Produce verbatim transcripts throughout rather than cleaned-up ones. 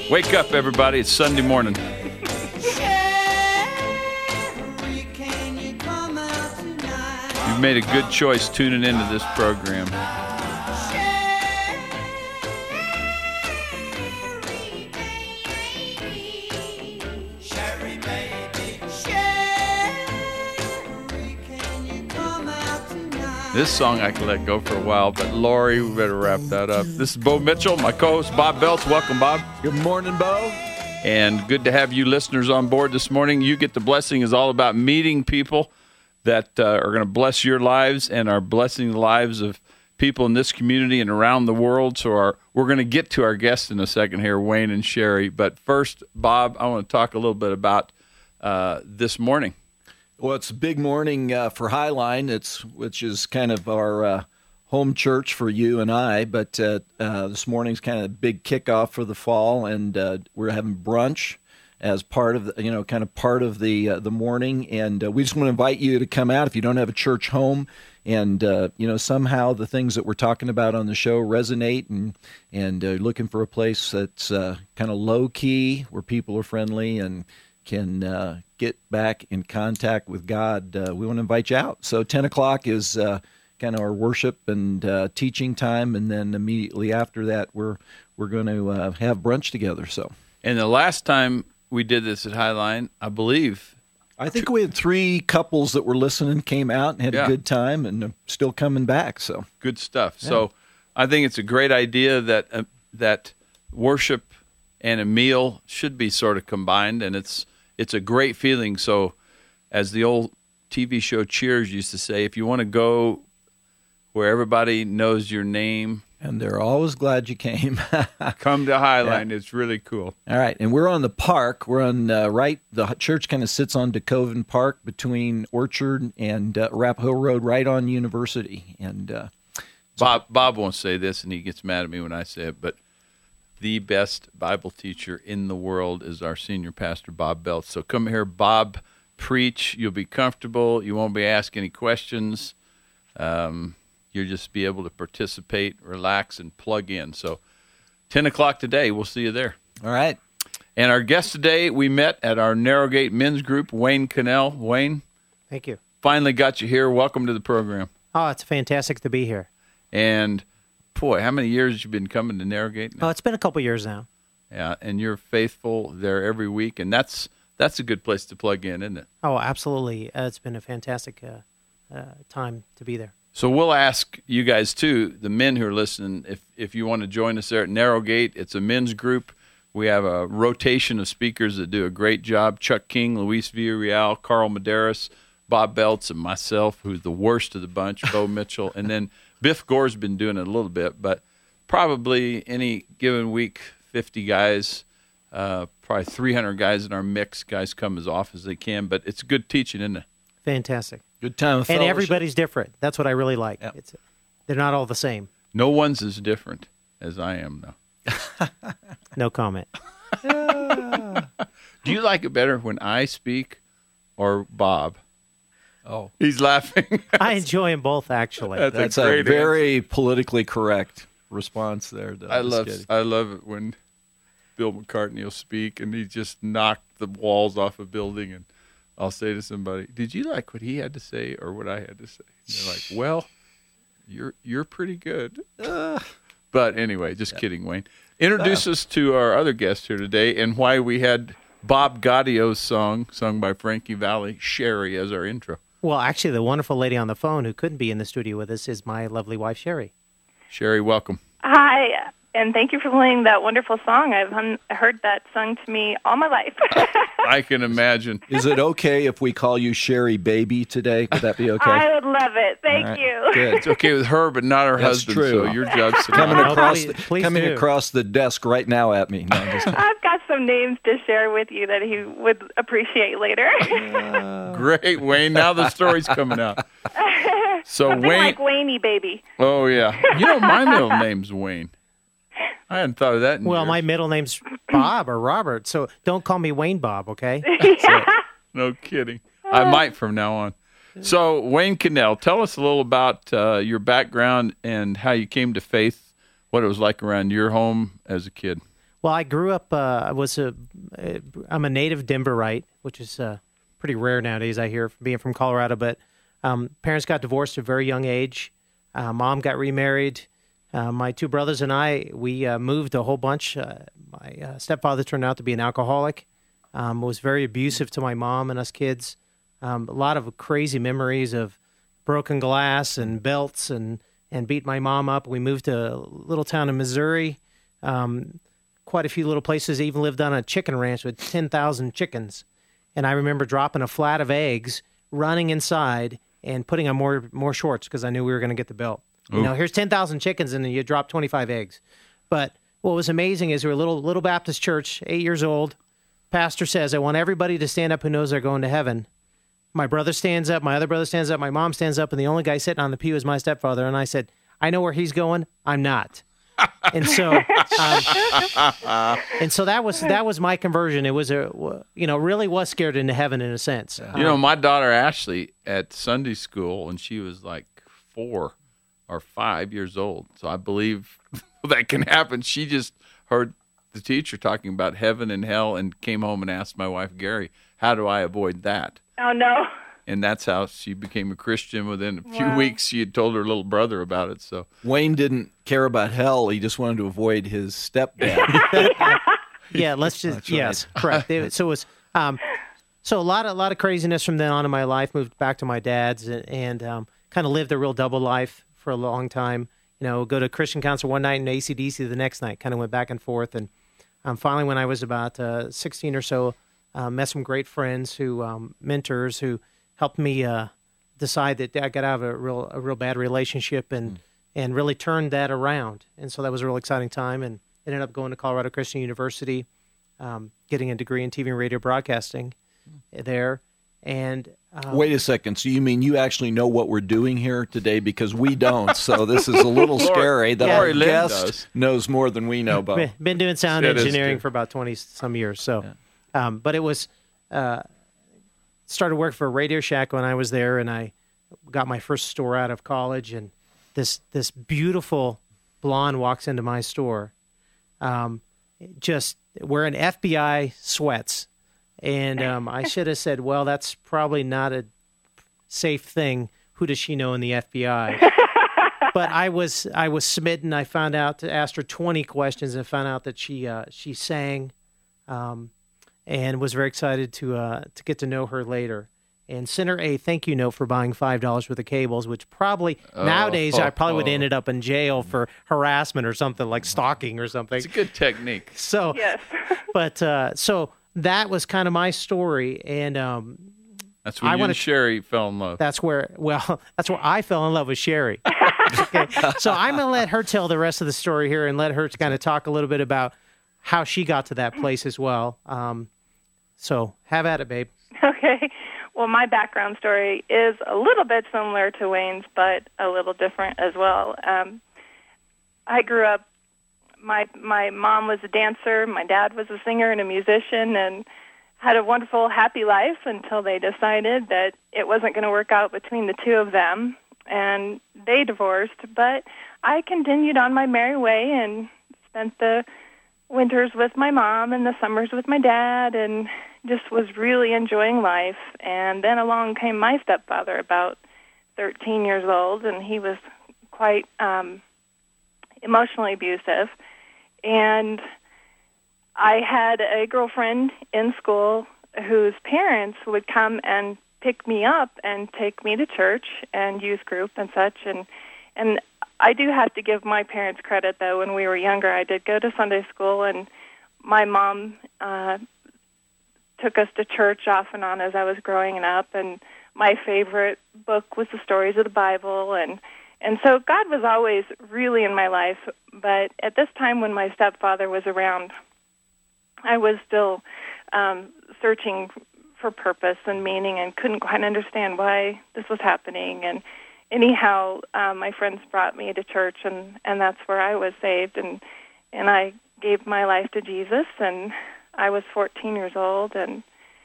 Wake up, everybody. It's Sunday morning. You've made a good choice tuning into this program. This song I can let go for a while, but Lori, we better wrap that up. This is Bo Mitchell, my co-host Bob Belts. Welcome, Bob. Good morning, Bo. And good to have you listeners on board this morning. You Get the Blessing is all about meeting people that uh, are going to bless your lives and are blessing the lives of people in this community and around the world. So our, we're going to get to our guests in a second here, Wayne and Sherry. But first, Bob, I want to talk a little bit about uh, this morning. Well, it's a big morning uh, for Highline, it's which is kind of our uh, home church for you and I. But uh, uh, this morning's kind of a big kickoff for the fall, and uh, we're having brunch as part of the, you know, kind of part of the uh, the morning. And uh, we just want to invite you to come out if you don't have a church home, and uh, you know, somehow the things that we're talking about on the show resonate, and and uh, looking for a place that's uh, kind of low key where people are friendly and can uh, get back in contact with God. Uh, we want to invite you out. So ten o'clock is uh, kind of our worship and uh, teaching time, and then immediately after that, we're we're going to uh, have brunch together. So, and the last time we did this at Highline, I believe, I think we had three couples that were listening, came out and had yeah. a good time, and are still coming back. So good stuff. Yeah. So I think it's a great idea that uh, that worship and a meal should be sort of combined, and it's It's a great feeling. So as the old T V show Cheers used to say, if you want to go where everybody knows your name, and they're always glad you came, come to Highline. Yeah. It's really cool. All right, and we're on the park. We're on uh, right. The church kind of sits on DeCoven Park between Orchard and uh, Arapahoe Road, right on University. And uh, so Bob Bob won't say this, and he gets mad at me when I say it, but the best Bible teacher in the world is our senior pastor, Bob Belts. So come here, Bob, preach. You'll be comfortable. You won't be asked any questions. Um, you'll just be able to participate, relax, and plug in. So ten o'clock today, we'll see you there. All right. And our guest today, we met at our Narrowgate Men's Group, Wayne Cannell. Wayne. Thank you. Finally got you here. Welcome to the program. Oh, it's fantastic to be here. And boy, how many years have you been coming to Narrowgate now? Oh, it's been a couple years now. Yeah, and you're faithful there every week, and that's that's a good place to plug in, isn't it? Oh, absolutely. Uh, it's been a fantastic uh, uh, time to be there. So we'll ask you guys, too, the men who are listening, if, if you want to join us there at Narrowgate. It's a men's group. We have a rotation of speakers that do a great job. Chuck King, Luis Villarreal, Carl Medeiros, Bob Belts, and myself, who's the worst of the bunch, Bo Mitchell, and then Biff Gore's been doing it a little bit, but probably any given week, fifty guys, uh, probably three hundred guys in our mix. Guys come as often as they can, but it's good teaching, isn't it? Fantastic. Good time of And fellowship. everybody's different. That's what I really like. Yep. It's, they're not all the same. No one's as different as I am, though. No comment. Do you like it better when I speak or Bob? Oh, He's laughing. I enjoy them both, actually. That's, that's a a, great very politically correct response there. Doug. I Just love kidding. I love it when Bill McCartney will speak and he just knocked the walls off a building, and I'll say to somebody, "Did you like what he had to say or what I had to say?" And they're like, "Well, you're you're pretty good." Uh, but anyway, just yeah. kidding, Wayne. Introduce uh, us to our other guest here today and why we had Bob Gaudio's song sung by Frankie Valli, Sherry, as our intro. Well, actually, the wonderful lady on the phone who couldn't be in the studio with us is my lovely wife, Sherry. Sherry, welcome. Hi, and thank you for playing that wonderful song. I've hun- heard that sung to me all my life. I can imagine. Is it okay if we call you Sherry Baby today? Would that be okay? I would love it. Thank right. you. Good. It's okay with her, but not her That's husband. true. So your job's to coming No, across, please- the, please coming do. across the desk right now at me. No, just, I've got some names to share with you that he would appreciate later. Great, Wayne. Now the story's coming out. So Something Wayne, like Wayne Baby. oh yeah, you know my middle name's Wayne. I hadn't thought of that. In Well, years. my middle name's Bob or Robert, so don't call me Wayne Bob, okay? No kidding. I might from now on. So Wayne Cannell, tell us a little about uh, your background and how you came to faith. What it was like around your home as a kid. Well, I grew up. Uh, I was a. I'm a native Denverite, which is uh, pretty rare nowadays. I hear, being from Colorado. But um, parents got divorced at a very young age. Uh, Mom got remarried. Uh, my two brothers and I, we uh, moved a whole bunch. Uh, my uh, stepfather turned out to be an alcoholic. Um, was very abusive to my mom and us kids. Um, a lot of crazy memories of broken glass and belts and, and beat my mom up. We moved to a little town in Missouri. Um, quite a few little places. I even lived on a chicken ranch with ten thousand chickens. And I remember dropping a flat of eggs, running inside, and putting on more more shorts because I knew we were going to get the belt. Ooh. You know, here's ten thousand chickens, and you drop twenty-five eggs. But what was amazing is we were a little, little Baptist church, eight years old. Pastor says, I want everybody to stand up who knows they're going to heaven. My brother stands up, my other brother stands up, my mom stands up, and the only guy sitting on the pew is my stepfather. And I said, I know where he's going. I'm not. And so, um, and so that was that was my conversion. It was a, you know, really was scared into heaven in a sense. You know, my daughter Ashley at Sunday school, when she was like four or five years old, so I believe that can happen. She just heard the teacher talking about heaven and hell and came home and asked my wife, Gary, how do I avoid that? Oh, no. And that's how she became a Christian. Within a few Wow. weeks, she had told her little brother about it. So Wayne didn't care about hell. He just wanted to avoid his stepdad. Yeah, let's just, That's right. yes, correct. It- So it was, um, so a lot, of, a lot of craziness from then on in my life. Moved back to my dad's and, and um, kind of lived a real double life for a long time. You know, go to Christian Council one night and A C D C the next night, kind of went back and forth. And um, finally, when I was about uh, sixteen or so, uh, met some great friends who, um, mentors who helped me uh, decide that I got out of a real, a real bad relationship and, mm. and really turned that around. And so that was a real exciting time, and ended up going to Colorado Christian University, um, getting a degree in T V and radio broadcasting there. And um, Wait a second. So you mean you actually know what we're doing here today? Because we don't. So this is a little scary that Yeah. our Lori Lynn guest does. knows more than we know about. been, been doing sound That is engineering good. for about twenty some years. So, um, but it was uh, started working for Radio Shack when I was there, and I got my first store out of college. And this this beautiful blonde walks into my store, um, just wearing F B I sweats. And um, I should have said, well, that's probably not a safe thing. Who does she know in the F B I? But I was I was smitten. I found out, asked her twenty questions, and found out that she uh, she sang, um, and was very excited to uh, to get to know her later. And sent her a thank you note for buying five dollars worth of cables, which probably Oh, nowadays I probably would oh. have ended up in jail for harassment or something, like stalking or something. it's a good technique. So, Yes. but uh, so that was kind of my story, and um, That's when I you wanna- and Sherry fell in love. that's where, well, that's where I fell in love with Sherry. Okay, so I'm going to let her tell the rest of the story here and let her kind of talk a little bit about how she got to that place as well. Um, so have at it, babe. Okay. Well, my background story is a little bit similar to Wayne's, but a little different as well. Um, I grew up, my my mom was a dancer, my dad was a singer and a musician, and had a wonderful, happy life until they decided that it wasn't going to work out between the two of them, and they divorced. But I continued on my merry way and spent the winters with my mom and the summers with my dad, and just was really enjoying life. And then along came my stepfather, about thirteen years old, and he was quite um, emotionally abusive. And I had a girlfriend in school whose parents would come and pick me up and take me to church and youth group and such. And and I do have to give my parents credit, though. When we were younger, I did go to Sunday school, and my mom uh, took us to church off and on as I was growing up. And my favorite book was the stories of the Bible, and and so God was always really in my life. But at this time, when my stepfather was around, I was still um, searching for purpose and meaning, and couldn't quite understand why this was happening. And anyhow, um, my friends brought me to church, and, and that's where I was saved. And and I gave my life to Jesus, and I was fourteen years old, and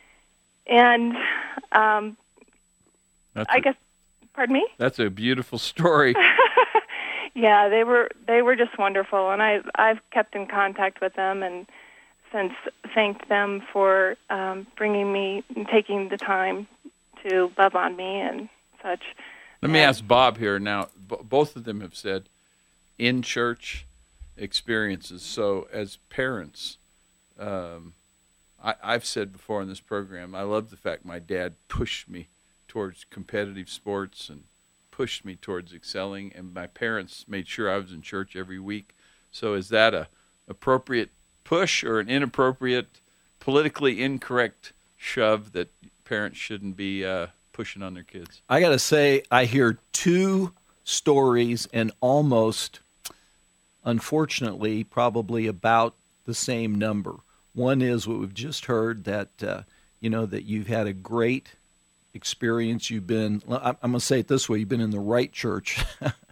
and um, That's I a, guess, pardon me? that's a beautiful story. Yeah, they were they were just wonderful, and I I've kept in contact with them and since thanked them for um, bringing me, taking the time to love on me and such. Let me ask Bob here now. B- both of them have said in church experiences. So as parents, um, I, I've said before in this program, I love the fact my dad pushed me towards competitive sports and pushed me towards excelling, and my parents made sure I was in church every week. So is that a appropriate push or an inappropriate, politically incorrect shove that parents shouldn't be uh, pushing on their kids? I got to say, I hear two stories and almost, unfortunately, probably about the same number. One is what we've just heard, that, uh, you know, that you've had a great experience. You've been, I'm going to say it this way, you've been in the right church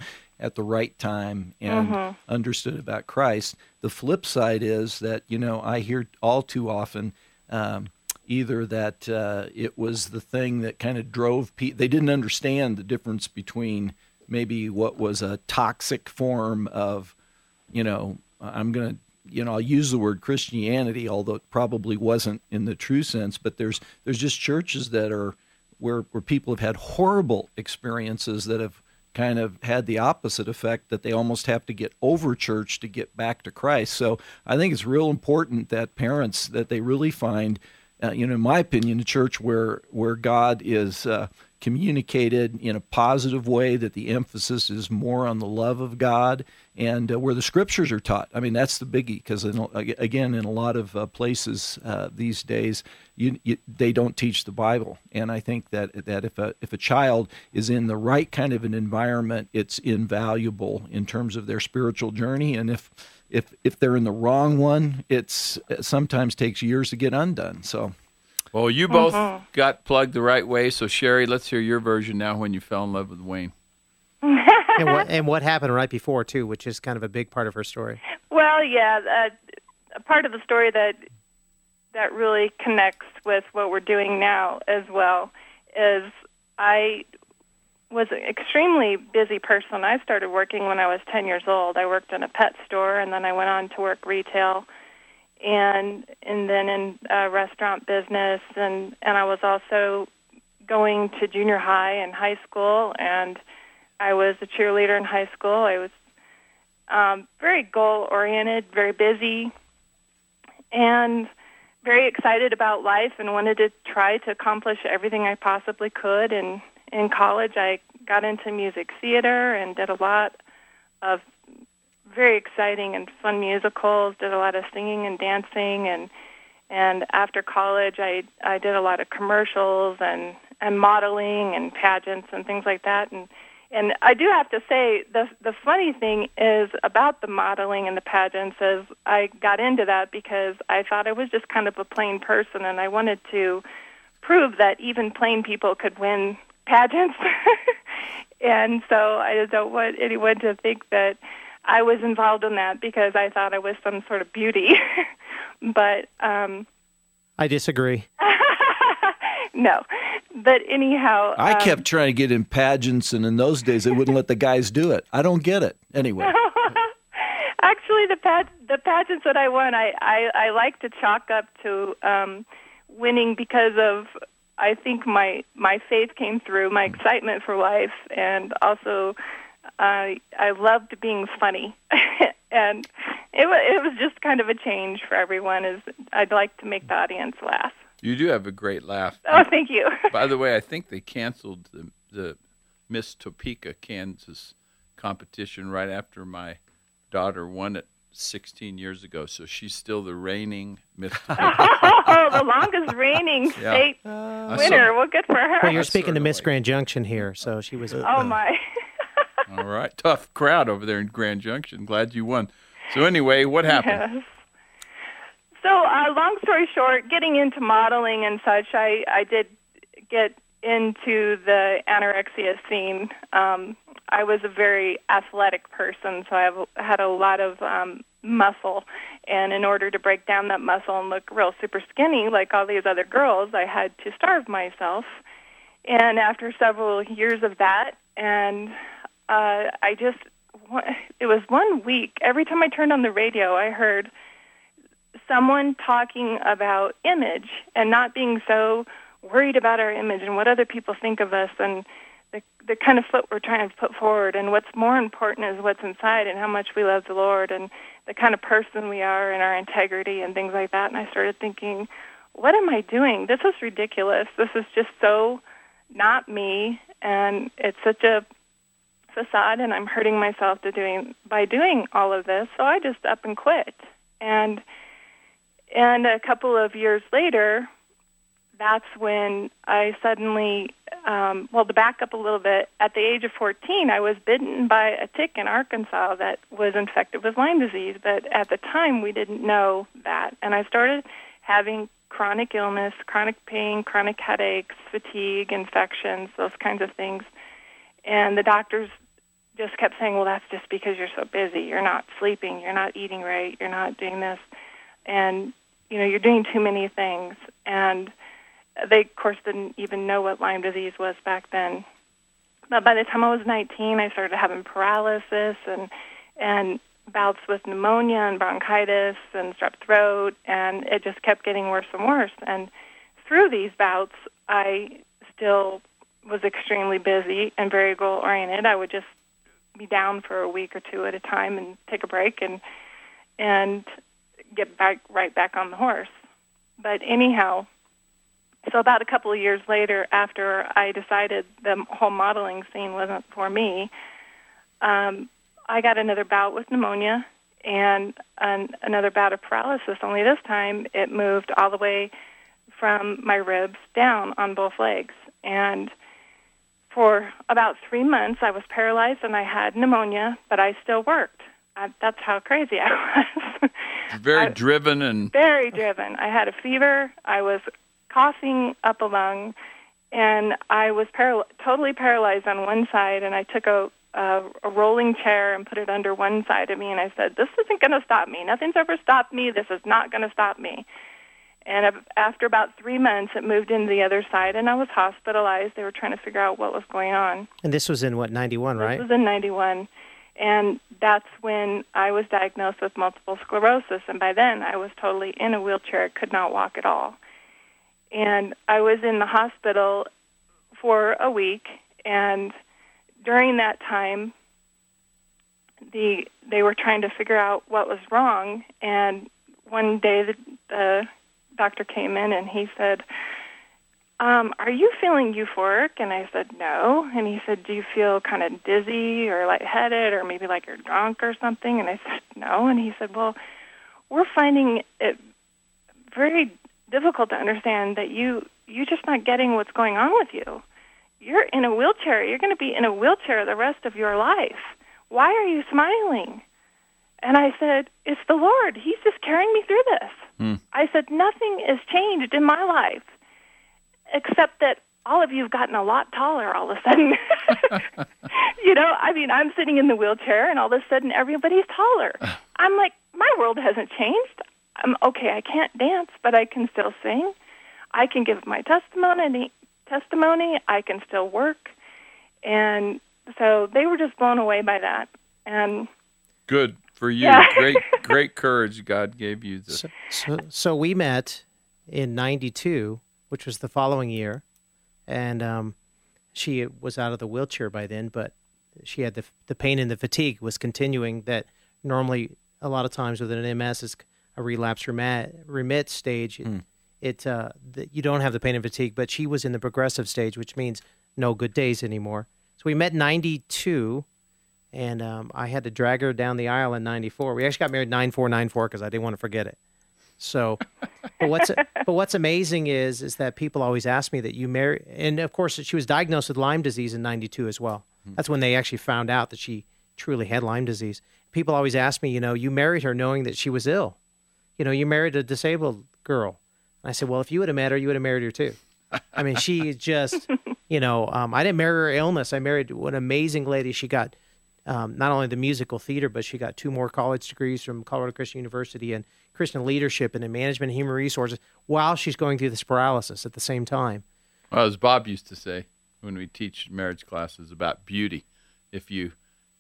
at the right time and mm-hmm. understood about Christ. The flip side is that, you know, I hear all too often um, either that uh, it was the thing that kind of drove people, they didn't understand the difference between maybe what was a toxic form of, you know, I'm going to, you know, I'll use the word Christianity, although it probably wasn't in the true sense, but there's there's just churches that are where where people have had horrible experiences that have kind of had the opposite effect, that they almost have to get over church to get back to Christ. So I think it's real important that parents, that they really find, uh, you know, in my opinion, a church where where God is uh, communicated in a positive way, that the emphasis is more on the love of God, and uh, where the Scriptures are taught. I mean, that's the biggie, because again, in a lot of uh, places uh, these days, you, you, they don't teach the Bible. And I think that that if a if a child is in the right kind of an environment, it's invaluable in terms of their spiritual journey. And if if if they're in the wrong one, it's it sometimes takes years to get undone. So. Well, you both uh-huh. got plugged the right way. So, Sherry, let's hear your version now when you fell in love with Wayne. and, what, and what happened right before, too, which is kind of a big part of her story. Well, yeah, uh, a part of the story that that really connects with what we're doing now as well is I was an extremely busy person. I started working when I was ten years old. I worked in a pet store, and then I went on to work retail, and and then in uh, restaurant business, and, and I was also going to junior high and high school, and I was a cheerleader in high school. I was um, very goal-oriented, very busy, and very excited about life, and wanted to try to accomplish everything I possibly could. And in college, I got into music theater and did a lot of very exciting and fun musicals, did a lot of singing and dancing, and and after college I I did a lot of commercials and, and modeling and pageants and things like that. And and I do have to say, the the funny thing is about the modeling and the pageants is I got into that because I thought I was just kind of a plain person, and I wanted to prove that even plain people could win pageants. And so I don't want anyone to think that I was involved in that because I thought I was some sort of beauty. But um, I disagree. No. But anyhow, I um, kept trying to get in pageants, and in those days they wouldn't let the guys do it. I don't get it. Anyway. Actually, the pag- the pageants that I won, I, I, I like to chalk up to um, winning because of, I think my my faith came through, my excitement for life, and also uh, I loved being funny. And it was, it was just kind of a change for everyone. Is I'd like to make the audience laugh. You do have a great laugh. Oh, thank you. By the way, I think they canceled the, the Miss Topeka, Kansas competition right after my daughter won it sixteen years ago. So she's still the reigning Miss Topeka. Oh, the longest reigning state yeah. winner. Well, good for her. Well, you're speaking to Miss like... Grand Junction here, so she was. Uh, oh, my. All right. Tough crowd over there in Grand Junction. Glad you won. So anyway, what happened? Yes. So, uh, long story short, getting into modeling and such, I, I did get into the anorexia scene. Um, I was a very athletic person, so I have, had a lot of um, muscle. And in order to break down that muscle and look real super skinny like all these other girls, I had to starve myself. And after several years of that, and uh, I just one, it was one week. Every time I turned on the radio, I heard someone talking about image and not being so worried about our image and what other people think of us and the the kind of foot we're trying to put forward, and what's more important is what's inside and how much we love the Lord and the kind of person we are and our integrity and things like that. And I started thinking, what am I doing? This is ridiculous. This is just so not me, and it's such a facade, and I'm hurting myself to doing by doing all of this. So I just up and quit. And and a couple of years later, that's when I suddenly, um, well, to back up a little bit, at the age of fourteen, I was bitten by a tick in Arkansas that was infected with Lyme disease. But at the time, we didn't know that. And I started having chronic illness, chronic pain, chronic headaches, fatigue, infections, those kinds of things. And the doctors just kept saying, well, that's just because you're so busy. You're not sleeping. You're not eating right. You're not doing this. And, you know, you're doing too many things. And they, of course, didn't even know what Lyme disease was back then. But by the time I was nineteen, I started having paralysis and and bouts with pneumonia and bronchitis and strep throat, and it just kept getting worse and worse. And through these bouts, I still was extremely busy and very goal-oriented. I would just be down for a week or two at a time and take a break and and get back right back on the horse. But anyhow, so about a couple of years later, after I decided the whole modeling scene wasn't for me, um, I got another bout with pneumonia and an, another bout of paralysis, only this time it moved all the way from my ribs down on both legs. And for about three months, I was paralyzed and I had pneumonia, but I still worked. I, that's how crazy I was. Very I, driven and... Very driven. I had a fever. I was coughing up a lung, and I was paral- totally paralyzed on one side, and I took a, a, a rolling chair and put it under one side of me, and I said, this isn't going to stop me. Nothing's ever stopped me. This is not going to stop me. And after about three months, it moved into the other side, and I was hospitalized. They were trying to figure out what was going on. And this was in, what, ninety-one, right? This was in ninety-one. And that's when I was diagnosed with multiple sclerosis, and by then I was totally in a wheelchair, could not walk at all. And I was in the hospital for a week, and during that time, the they were trying to figure out what was wrong. And one day, the, the doctor came in, and he said, um, are you feeling euphoric? And I said, no. And he said, do you feel kind of dizzy or lightheaded or maybe like you're drunk or something? And I said, no. And he said, well, we're finding it very difficult to understand that you, you're just not getting what's going on with you. You're in a wheelchair. You're going to be in a wheelchair the rest of your life. Why are you smiling? And I said, it's the Lord. He's just carrying me through this. Hmm. I said, nothing has changed in my life except that all of you have gotten a lot taller all of a sudden. You know, I mean, I'm sitting in the wheelchair, and all of a sudden everybody's taller. I'm like, my world hasn't changed. I'm okay, I can't dance, but I can still sing. I can give my testimony. Testimony. I can still work. And so they were just blown away by that. And good for you. Yeah. Great, great courage God gave you. The... So, so, so we met in ninety-two, which was the following year, and um, she was out of the wheelchair by then, but she had the the pain and the fatigue was continuing that normally a lot of times with an M S is a relapse remit, remit stage. Mm. It, it uh, the, you don't have the pain and fatigue, but she was in the progressive stage, which means no good days anymore. So we met in ninety-two, and um, I had to drag her down the aisle in ninety-four. We actually got married nine four nine four because I didn't want to forget it. So, but what's but what's amazing is is that people always ask me that you married, and of course she was diagnosed with Lyme disease in ninety-two as well. Mm-hmm. That's when they actually found out that she truly had Lyme disease. People always ask me, you know, you married her knowing that she was ill. You know, you married a disabled girl. And I said, well, if you would have met her, you would have married her too. I mean, she just, you know, um, I didn't marry her illness. I married an amazing lady. She got um, not only the musical theater, but she got two more college degrees from Colorado Christian University and Christian leadership and in management and human resources while she's going through this paralysis at the same time. Well, as Bob used to say when we teach marriage classes about beauty, if you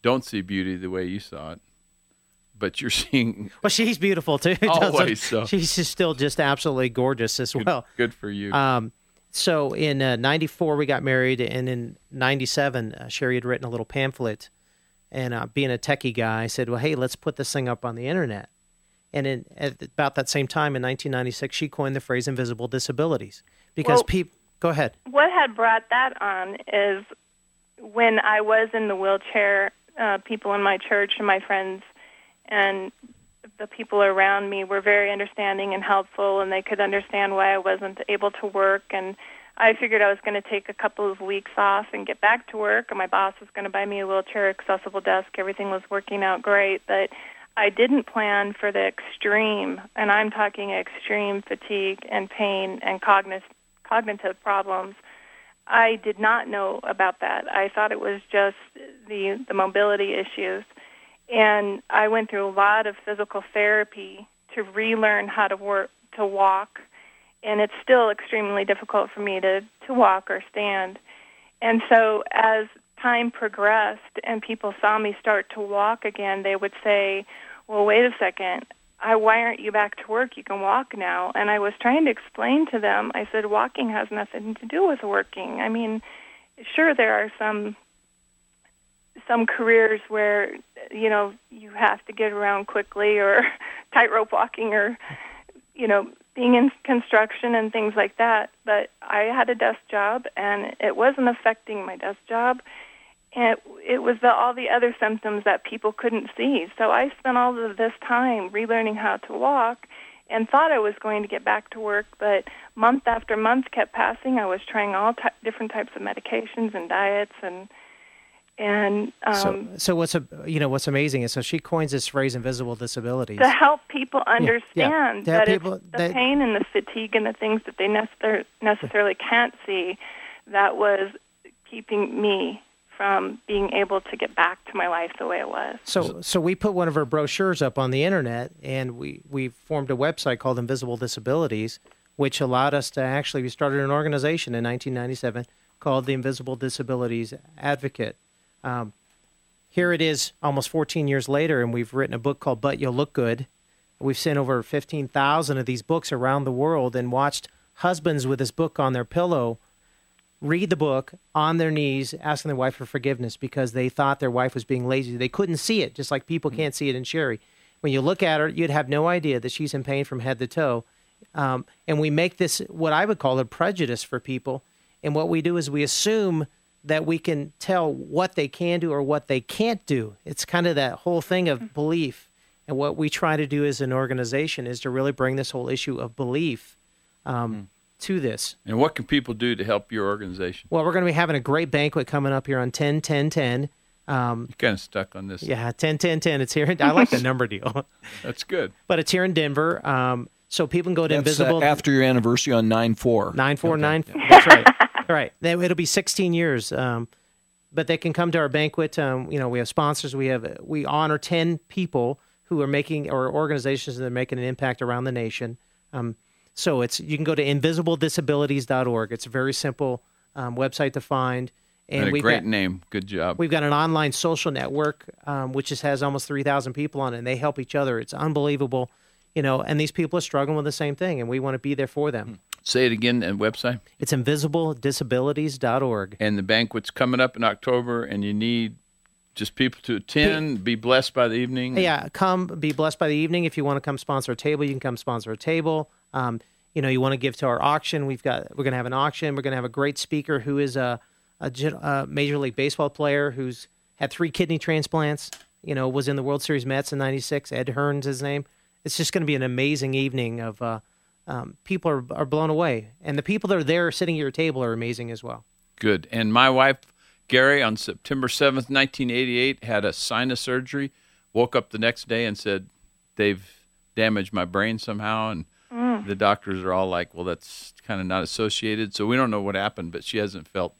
don't see beauty the way you saw it, but you're seeing. Well, she's beautiful too. Always so. She's just still just absolutely gorgeous as Good, well. good for you. Um, so in uh, ninety-four we got married, and in ninety-seven uh, Sherry had written a little pamphlet, and uh, being a techie guy, I said, "Well, hey, let's put this thing up on the internet." And in, at about that same time, in nineteen ninety-six, she coined the phrase "invisible disabilities" because Well, people. Go ahead. What had brought that on is when I was in the wheelchair, uh, people in my church and my friends and the people around me were very understanding and helpful, and they could understand why I wasn't able to work. And I figured I was going to take a couple of weeks off and get back to work, and my boss was going to buy me a wheelchair accessible desk. Everything was working out great, but I didn't plan for the extreme, and I'm talking extreme fatigue and pain and cognitive cognitive problems. I did not know about that. I thought it was just the the mobility issues. And I went through a lot of physical therapy to relearn how to work, to walk. And it's still extremely difficult for me to, to walk or stand. And so as time progressed and people saw me start to walk again, they would say, well, wait a second, I, why aren't you back to work? You can walk now. And I was trying to explain to them, I said, walking has nothing to do with working. I mean, sure, there are some some careers where, you know, you have to get around quickly, or tightrope walking, or, you know, being in construction and things like that. But I had a desk job, and it wasn't affecting my desk job. And it, it was the, all the other symptoms that people couldn't see. So I spent all of this time relearning how to walk and thought I was going to get back to work, but month after month kept passing. I was trying all ty- different types of medications and diets, and and um, so, so what's a, you know what's amazing is so she coins this phrase "invisible disabilities" to help people understand yeah, yeah. that people, it's the that, pain and the fatigue and the things that they necessar- necessarily can't see that was keeping me from being able to get back to my life the way it was. So so we put one of our brochures up on the internet, and we, we formed a website called Invisible Disabilities, which allowed us to actually, we started an organization in nineteen ninety-seven called the Invisible Disabilities Advocate. Um, here it is almost fourteen years later, and we've written a book called But You'll Look Good. We've sent over fifteen thousand of these books around the world and watched husbands with this book on their pillow read the book on their knees, asking their wife for forgiveness because they thought their wife was being lazy. They couldn't see it, just like people can't see it in Sherry. When you look at her, you'd have no idea that she's in pain from head to toe. Um, and we make this what I would call a prejudice for people. And what we do is we assume that we can tell what they can do or what they can't do. It's kind of that whole thing of belief. And what we try to do as an organization is to really bring this whole issue of belief um, mm. to this. And what can people do to help your organization? Well, we're going to be having a great banquet coming up here on ten ten ten. Um, You're kind of stuck on this. Yeah, ten ten ten. It's here. I like the number deal. That's good. But it's here in Denver. Um, so people can go to That's, Invisible. Uh, after your anniversary on nine four. nine four Okay. nine That's right. All right. It'll be sixteen years. Um, but they can come to our banquet. Um, you know, we have sponsors. We have we honor ten people who are making, or organizations that are making an impact around the nation. Um, so it's you can go to invisible disabilities dot org. It's a very simple um, website to find. And, and a we've great got, name. Good job. We've got an online social network, um, which just has almost three thousand people on it, and they help each other. It's unbelievable. You know, and these people are struggling with the same thing, and we want to be there for them. Say it again, and website? It's invisible disabilities dot org. And the banquet's coming up in October, and you need just people to attend, be, be blessed by the evening. Yeah, come be blessed by the evening. If you want to come sponsor a table, you can come sponsor a table. Um, you know, you want to give to our auction. We've got we're going to have an auction. We're going to have a great speaker who is a, a, a Major League Baseball player who's had three kidney transplants. You know, was in the World Series Mets in ninety-six. Ed Hearn's his name. It's just going to be an amazing evening of uh, um, people are, are blown away. And the people that are there sitting at your table are amazing as well. Good. And my wife, Gary, on September seventh, nineteen eighty-eight, had a sinus surgery, woke up the next day and said, they've damaged my brain somehow. And mm. the doctors are all like, well, that's kind of not associated. So we don't know what happened, but she hasn't felt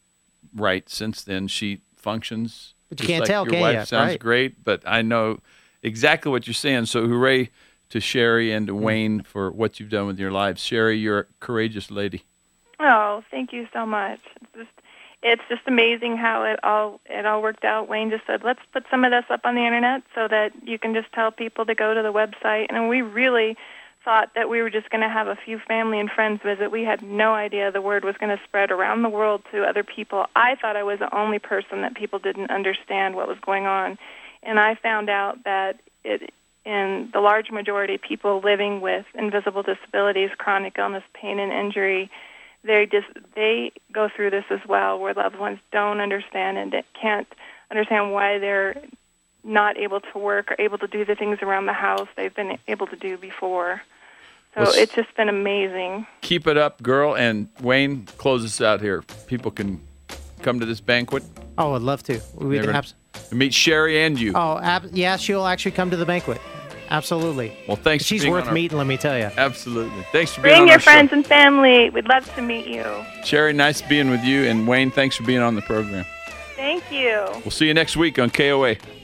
right since then. She functions. But you can't like tell, your can wife you? Sounds right. great, but I know exactly what you're saying. So hooray to Sherry and to Wayne for what you've done with your lives. Sherry, you're a courageous lady. Oh, thank you so much. It's just, it's just amazing how it all it all worked out. Wayne just said, let's put some of this up on the internet so that you can just tell people to go to the website. And we really thought that we were just going to have a few family and friends visit. We had no idea the word was going to spread around the world to other people. I thought I was the only person that people didn't understand what was going on. And I found out that it, in the large majority of people living with invisible disabilities, chronic illness, pain, and injury, they just they go through this as well, where loved ones don't understand and they can't understand why they're not able to work or able to do the things around the house they've been able to do before. So well, it's just been amazing. Keep it up, girl. And Wayne, close us out here. People can come to this banquet. Oh, I'd love to. We'd have meet Sherry and you. Oh, ab- yeah, she'll actually come to the banquet. Absolutely. Well, thanks. She's for being worth our... meeting, let me tell you. Absolutely. Thanks for being Bring on your our friends show. and family. We'd love to meet you. Sherry, nice being with you. And Wayne, thanks for being on the program. Thank you. We'll see you next week on K O A.